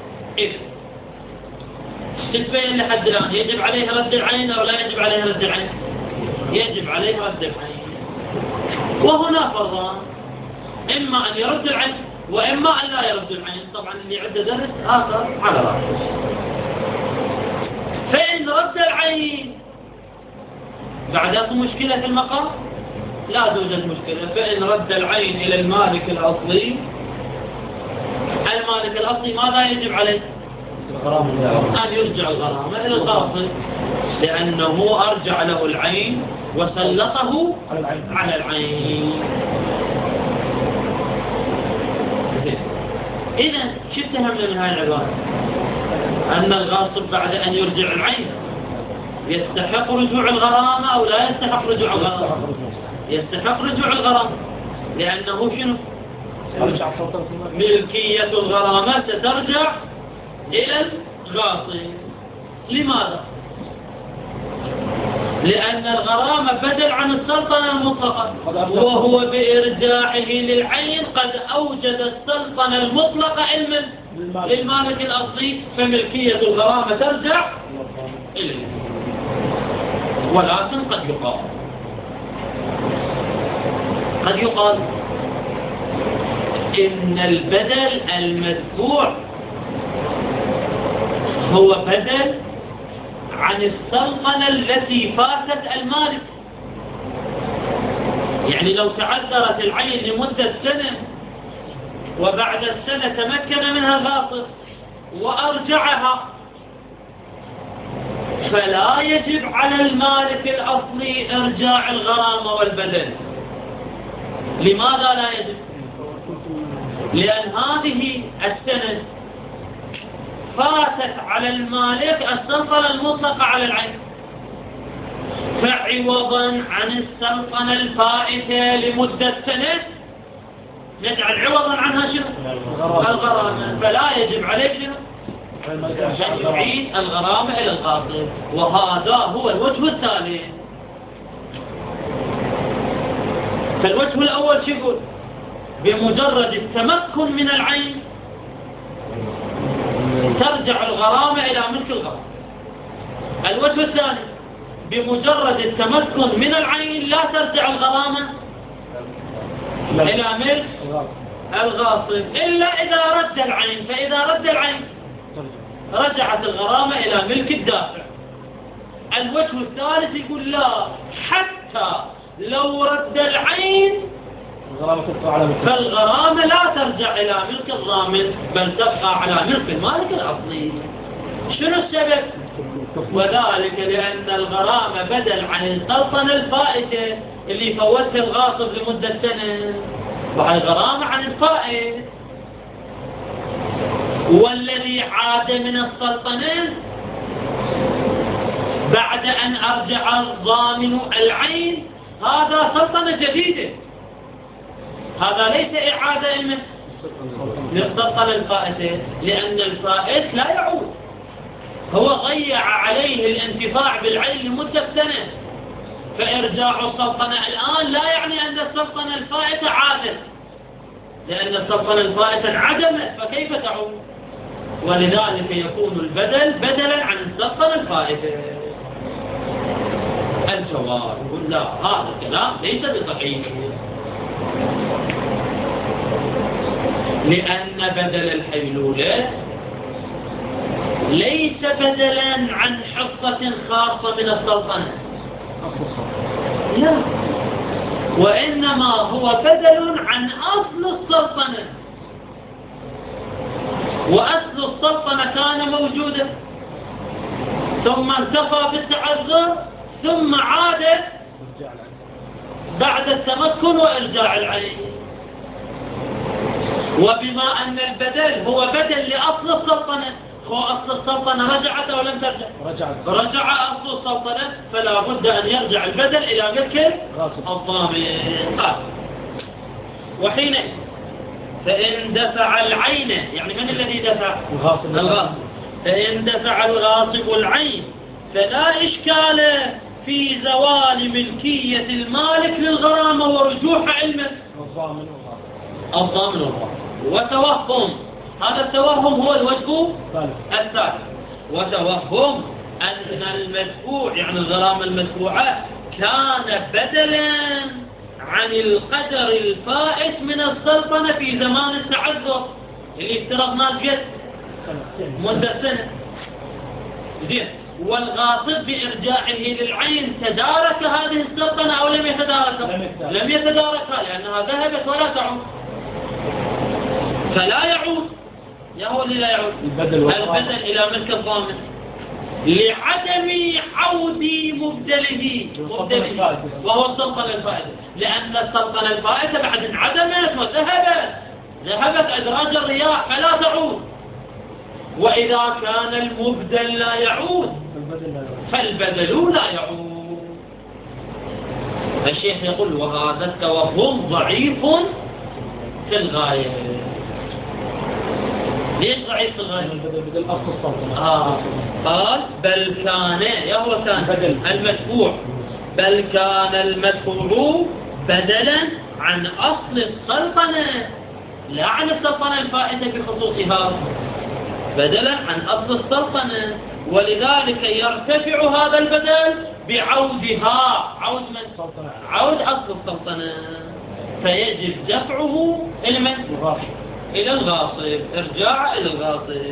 تتبين لحد الآن يجب عليه رد العين أو لا يجب عليه رد العين؟ يجب عليه رد العين. وهنا فرضان، إما أن يرد العين وإما أن لا يرد العين. طبعا اللي عنده درس آخر على رأسه. فإن رد العين بعد مشكلة في المقام لا توجد مشكلة. فإن رد العين إلى المالك الأصلي المالك الأصلي ماذا يجب عليه؟ أن يرجع الغرامة إلى الغاصب، لأنه أرجع له العين وسلطه على العين. إذا شو فهمنا من هاي العبارة؟ أن الغاصب بعد أن يرجع العين يستحق رجوع الغرامة أو لا يستحق رجوع الغرامة؟ يستحق رجوع الغرامة، لأنه شنو؟ ملكية الغرامة سترجع إلى الغاصب. لماذا؟ لأن الغرامة بدل عن السلطنة المطلقة، وهو بإرجاعه للعين قد أوجد السلطنة المطلقة للمالك الأصلي، فملكية الغرامة ترجع إليه. ولكن قد يقال إن البدل المدفوع هو بدل عن السلطنة التي فاتت المالك. يعني لو تعذرت العين لمدة سنة وبعد السنة تمكن منها الغاصب وأرجعها، فلا يجب على المالك الأصلي إرجاع الغرامة والبدل. لماذا لا يجب؟ لأن هذه السنة فاتت على المالك السلطنة المطلقة على العين، فعوضا عن السلطنة الفائتة لمدة سنة نجعل عوضا عنها شنو؟ الغرامة. فلا يجب عليه شنو؟ أن يعيد الغرامة إلى الغاصب. وهذا هو الوجه الثاني. فالوجه الأول شو يقول؟ بمجرد التمكن من العين ترجع الغرامة إلى ملك الغرامة. الوجه الثاني بمجرد التمكن من العين لا ترجع الغرامة إلى ملك الغاصب إلا إذا رد العين، فإذا رد العين رجعت الغرامة إلى ملك الدافع. الوجه الثالث يقول لا، حتى لو رد العين فالغرامة لا ترجع إلى ملك الضامن بل تبقى على ملك المالك الأصلي. شنو السبب؟ وذلك لأن الغرامة بدل عن السلطنة الفائتة اللي فوتها الغاصب لمدة سنة، وهي غرامة عن الفائت. والذي عاد من السلطنة بعد أن أرجع الضامن العين هذا سلطنة جديدة، هذا ليس إعادة للسلطنة الفائتة، لأن الفائت لا يعود، هو ضيع عليه الانتفاع بالعين لمدة سنة، فإرجاع السلطنة الآن لا يعني أن السلطنة الفائتة عادت، لأن السلطنة الفائتة انعدمت فكيف تعود؟ ولذلك يكون البدل بدلا عن السلطنة الفائتة. الجواب يقول لا، هذا الكلام ليس بصحيح، لأن بدل الحيلولة ليس بدلا عن حصة خاصة من السلطنة، لا، وإنما هو بدل عن أصل السلطنة، وأصل السلطنة كان موجودا ثم انتفى بالتعذر ثم عاد بعد التمكن وإرجاع العين. وبما أن البدل هو بدل لأصل السلطنة، هو أصل السلطنة رجعت أو لم ترجع؟ رجع أصل السلطنة، فلا بد أن يرجع البدل إلى ملك الضامن. وحينئذ فإن دفع العين، يعني من الذي دفع؟ الغاصب. فإن دفع الغاصب العين فلا إشكال في زوال ملكية المالك للغرامة ورجوع علمه الضامن والغاصب. وتوهم، هذا التوهم هو الوجه الثالث، وتوهم أن المدفوع يعني الغرامة المدفوعة كان بدلا عن القدر الفائت من السلطنة في زمان التعذر اللي افترضنا الجد مدة سنة. زين، والغاصب بإرجاعه للعين تدارك هذه السلطنة أو لم يتداركها؟ لم يتداركها، لأنها ذهبت ولا تعود، فلا يعود يعود إلى يعود البدل إلى ملك الضامن لعدم عود مبدله وهو السلطنة الفائدة، لأن السلطنة الفائدة بعد انعدمت وذهبت أدراج الرياح فلا تعود. وإذا كان المبدل لا يعود فالبدل لا يعود. الشيخ يقول وهذا التوهم ضعيف في الغاية. ليش ضعيف في الغاية؟ بدل أصل السلطنة. قال بل كان يهو كان المدفوع، بل كان المدفوع بدلا عن أصل السلطنة لا عن السلطنة الفائتة بخصوصها، بدلا عن أصل السلطنة، ولذلك يرتفع هذا البدل بعودها. عود من؟ عود أصل السلطنة، فيجب دفعه إلى من؟ إلى الغاصب، إرجاع إلى الغاصب.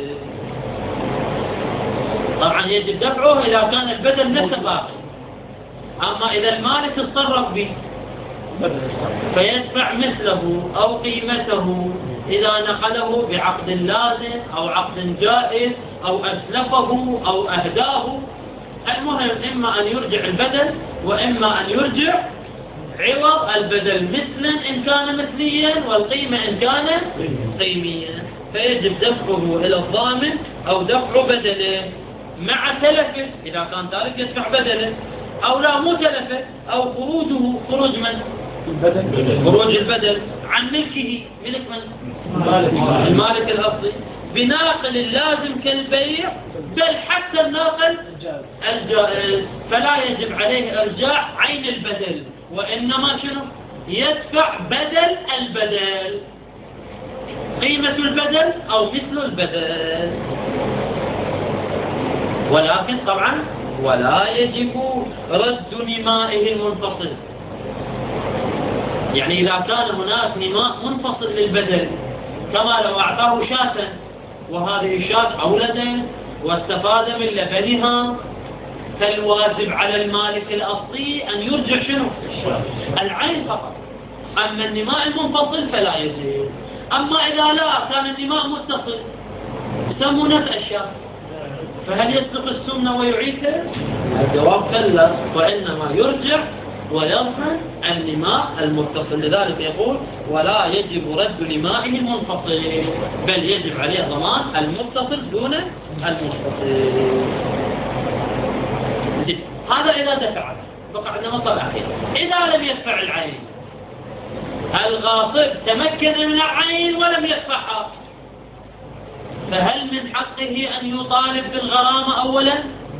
طبعا يجب دفعه إذا كان البدل نفسه باقي، أما إذا المالك تصرف به فيدفع مثله أو قيمته إذا نقله بعقد لازم أو عقد جائز أو أسلفه أو أهداه. المهم إما أن يرجع البدل وإما أن يرجع عوض البدل مثلا إن كان مثليا والقيمة إن كان قيميا، فيجب دفعه إلى الضامن أو دفع بدله مع تلفه إذا كان ذلك يدفع بدله، أو لا مو تلفه، أو خروج من؟ خروج البدل عن ملكه، ملك من؟ المالك الأصلي، بناقل اللازم كالبيع، بل حتى الناقل الجائز، فلا يجب عليه إرجاع عين البدل، وإنما شنو؟ يدفع بدل البدل، قيمة البدل أو مثل البدل. ولكن طبعا ولا يجب رد نمائه المنفصل، يعني إذا كان هناك نماء منفصل للبدل كما لو أعطاه شاة وهذه الشاة أولدت واستفاد من لبنها، فالواجب على المالك الأصلي أن يرجع شنو؟ العين فقط. أما النماء المنفصل فلا يجب. أما إذا لا كان النماء متصل يسمونه نفس الشاة، فهل يسلق السنة ويعيدها؟ الجواب كلا، وإنما يرجع ويضمن النماء المتصل. لذلك يقول ولا يجب رد نمائه المنفصل، بل يجب عليه ضمان المتصل دون المنفصل. هذا إذا دفع، بقى عندنا مطلع أخير. إذا لم يدفع العين، الغاصب تمكن من العين ولم يدفعها، فهل من حقه أن يطالب بالغرامة أولا؟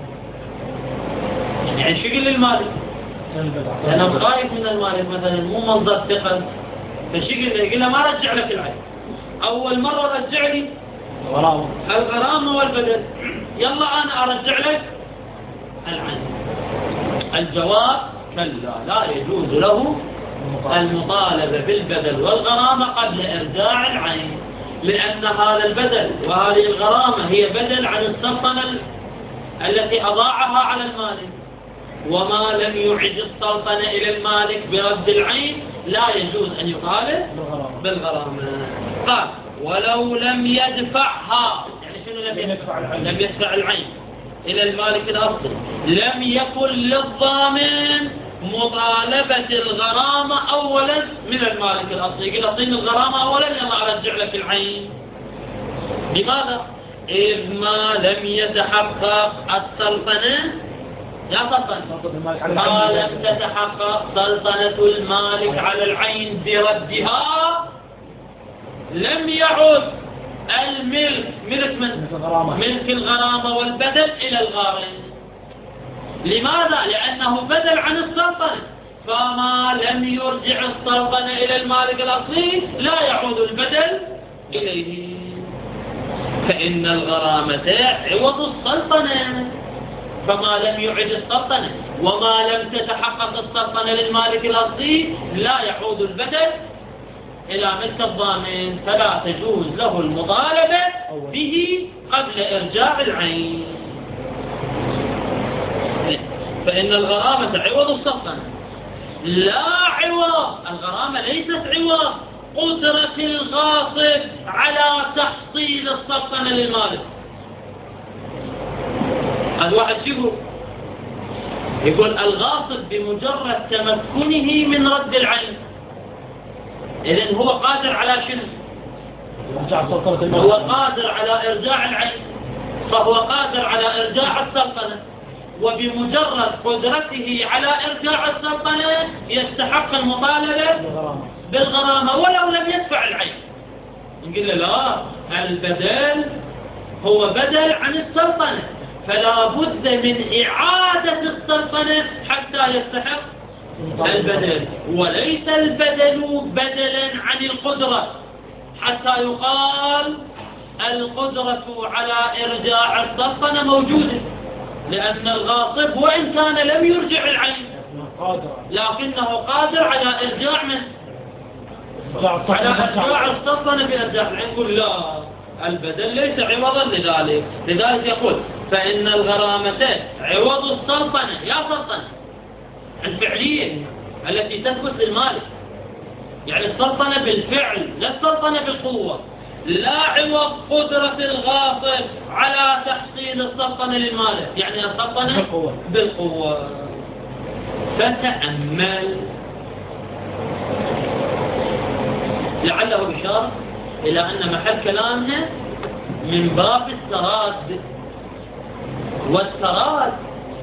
يعني شغل المالك، أنا خايف من المالك مثلا مو منظر ثقل، فشغل يقول له ما رجع لك العين، أول مرة رجع لي الغرامة والبدل، يلا أنا أرجع لك العين. الجواب كلا، لا يجوز له المطالبة بالبدل والغرامة قبل إرجاع العين، لأن هذا البدل وهذه الغرامة هي بدل عن السلطنة التي أضاعها على المالك، وما لم يعد السلطنة إلى المالك برد العين لا يجوز أن يطالب بالغرامة. قال ولو لم يدفعها، يعني شنو لم يدفع العين إلى المالك الأصلي، لم يكن للضامن مطالبة الغرامة أولا من المالك الأصلي، يقول أعطيني الغرامة أولا يلا أرجع لك العين. لماذا؟ إذ ما لم يتحقق السلطنة، يا سلطنة ما لم تتحقق سلطنة المالك على العين بردها، لم يعد الملك ملك الغرامة والبدل إلى الغارم. لماذا؟ لأنه بدل عن السلطنة، فما لم يرجع السلطنة إلى المالك الأصلي لا يعود البدل إليه، فإن الغرامة عوض السلطنة، فما لم يعد السلطنة وما لم تتحقق السلطنة للمالك الأصلي لا يعود البدل إلى ملك الضامن، فلا تجوز له المطالبة به قبل إرجاع العين، فإن الغرامة عوض السلطنة لا عوض. الغرامة ليست عوض، قدرة الغاصب على تحصيل السلطنة للمالك. هذا واحد يقول الغاصب بمجرد تمكنه من رد العين، إذن هو قادر على شنو؟ هو قادر على إرجاع العين، فهو قادر على إرجاع السلطنة، وبمجرد قدرته على إرجاع السلطنة يستحق المطالبة بالغرامة ولو لم يدفع العين. نقول له لا، البدل هو بدل عن السلطنة، فلا بد من إعادة السلطنة حتى يستحق البدل، وليس البدل بدلا عن القدرة حتى يقال القدرة على إرجاع السلطنة موجودة، لأن الغاصب وإن كان لم يرجع العين لكنه قادر على إرجاع من؟ على إرجاع السلطنة بإرجاع العين. يقول لا، البدل ليس عوضا لذلك. لذلك يقول فإن الغرامة عوض السلطنة، يا سلطنة الفعلية التي تثبت للمالك، يعني السلطنة بالفعل لا السلطنة بالقوة، لا عوض قدرة الغاصب على تحصيل السلطنة للمالك، يعني السلطنة بالقوة. فتأمل، لعله إشارة إلى أن محل كلامنا من باب السراد، والسراد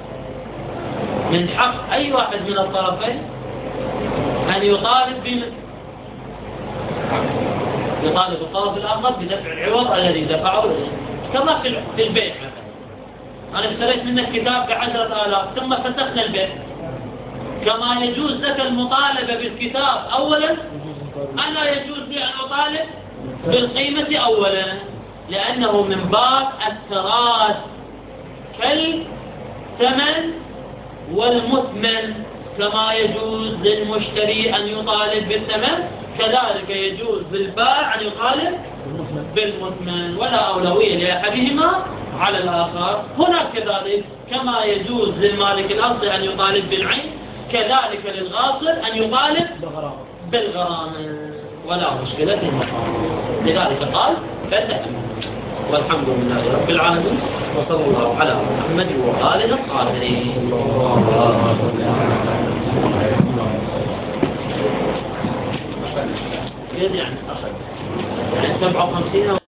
من حق أي واحد من الطرفين أن يطالب الطرف الآخر بدفع العوض الذي دفعه، كما في البيع مثلا. أنا اشتريت منك كتاب ب10,000 ثم فسخنا البيع، كما يجوز لك المطالبة بالكتاب أولا، ألا يجوز لي أن أطالب بالقيمة أولا، لأنه من باب السراد، كالثمن والمثمن، كما يجوز للمشتري أن يطالب بالثمن كذلك يجوز للبائع أن يطالب بالمثمن، ولا أولوية لأحدهما على الآخر. هنا كذلك كما يجوز للمالك الأصلي أن يطالب بالعين، كذلك للغاصب أن يطالب بالغرامة، ولا مشكلة في المقام. لذلك قال فتأمل. والحمد لله رب العالمين، وصلى الله على محمد وآله الطاهرين. يعني 57